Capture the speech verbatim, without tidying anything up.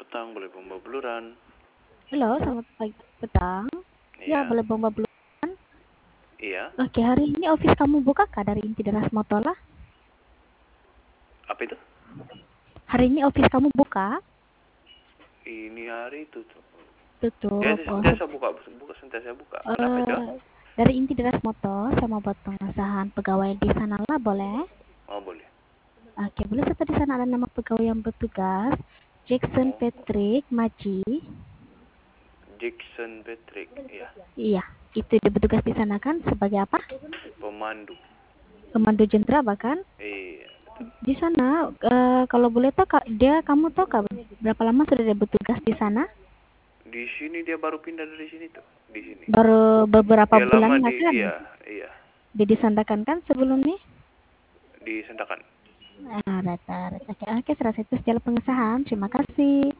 petang, boleh bomba beluran. Halo, selamat pagi petang. Ya, Iya. boleh bomba beluran. Iya. Oke, hari ini office kamu buka kah dari inti deras Motola? Apa itu? Hari ini office kamu buka? Ini hari tutup. Ya, Tutup. Oh, sentiasa buka, buka sentiasa buka. Kenapa itu? eh, dari inti deras motor, saya mau buat pengesahan pegawai di sana lah, boleh? Oh, boleh. Oke, boleh serta di sana ada nama pegawai yang bertugas. Jackson Oh, Patrick Maji. Jackson Patrick. Iya. Iya, itu dia bertugas di sana kan sebagai apa? Pemandu. Pemandu jentera bahkan. Iya, betul. Di sana, eh, kalau boleh tahu kak, dia kamu tahu kak berapa lama sudah dia bertugas di sana? Di sini dia baru pindah dari sini tuh. Di sini. Baru beberapa Dia lama bulan lah di, kan? iya, iya. Dia disandakan kan sebelumnya? Di Sandakan. Ah, rata, rata. Oke, oke, selesai itu segala pengesahan. Terima kasih.